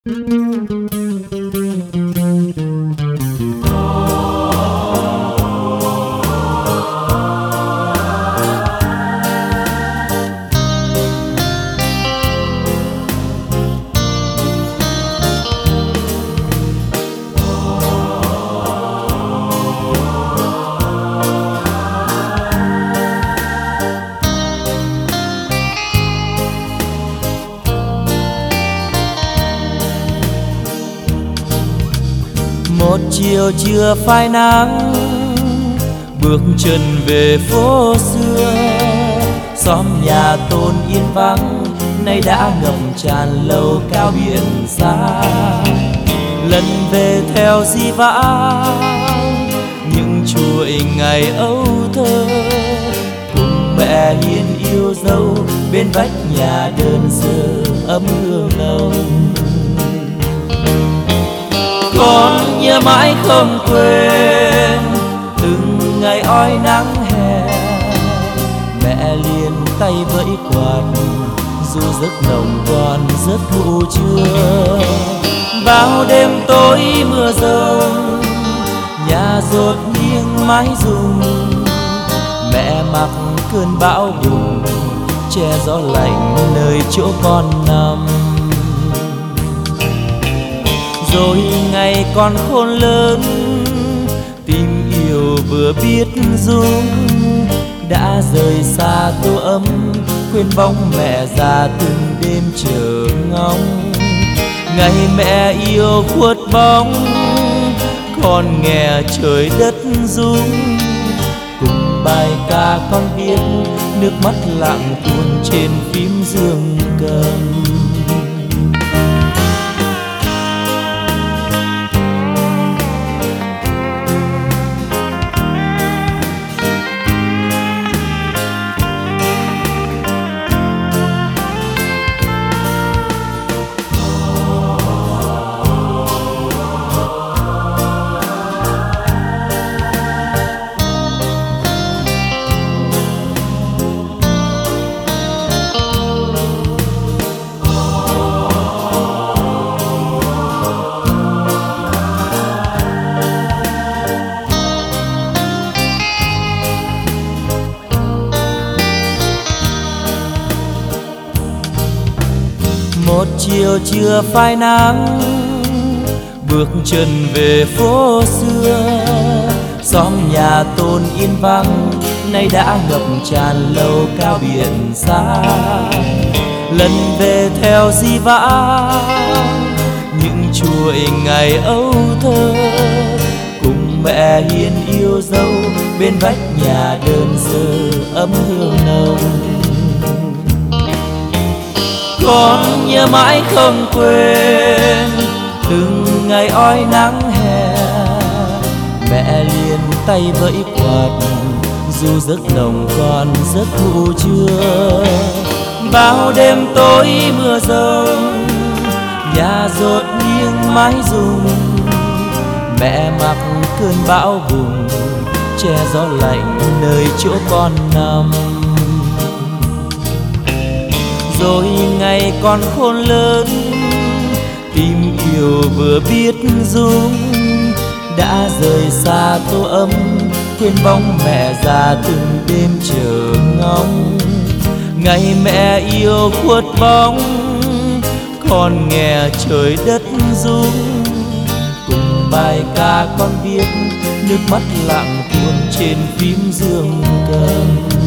Một chiều trưa phai nắng, bước chân về phố xưa. Xóm nhà Tôn yên vắng, nay đã ngập tràn lầu cao biển xa. Lần về theo di vãng những chuỗi ngày âu thơ, cùng mẹ hiền yêu dấu bên vách nhà đơn sơ ấm hương nồng. Con nhớ mãi không quên từng ngày oi nắng hè, mẹ liền tay vẫy quạt dù giấc nồng còn giấc ngủ trưa. Bao đêm tối mưa rông, nhà dột nghiêng mái rung, mẹ mặc cơn bão bùng che gió lạnh nơi chỗ con nằm. Rồi ngày còn khôn lớn, tình yêu vừa biết dung, đã rời xa tô ấm, quên bóng mẹ già từng đêm chờ ngóng. Ngày mẹ yêu khuất bóng, con nghe trời đất rung. Cùng bài ca con biết, nước mắt lặng tuôn trên phím dương cầm. Một chiều trưa phai nắng, bước chân về phố xưa. Xóm nhà Tôn yên vắng, nay đã ngập tràn lầu cao biển xa. Lần về theo di vãng những chuỗi ngày âu thơ, cùng mẹ hiền yêu dấu bên vách nhà đơn sơ ấm hương nồng. Con nhớ mãi không quên từng ngày oi nắng hè, mẹ liền tay vẫy quạt dù giấc nồng còn giấc ngủ trưa. Bao đêm tối mưa rông, nhà dột nghiêng mái rung, mẹ mặc cơn bão bùng che gió lạnh nơi chỗ con nằm. Rồi ngày còn khôn lớn, tình yêu vừa biết dung, đã rời xa tô ấm, quên bóng mẹ già từng đêm chờ ngóng. Ngày mẹ yêu khuất bóng, con nghe trời đất rung. Cùng bài ca con biết, nước mắt lặng tuôn trên phím dương cầm.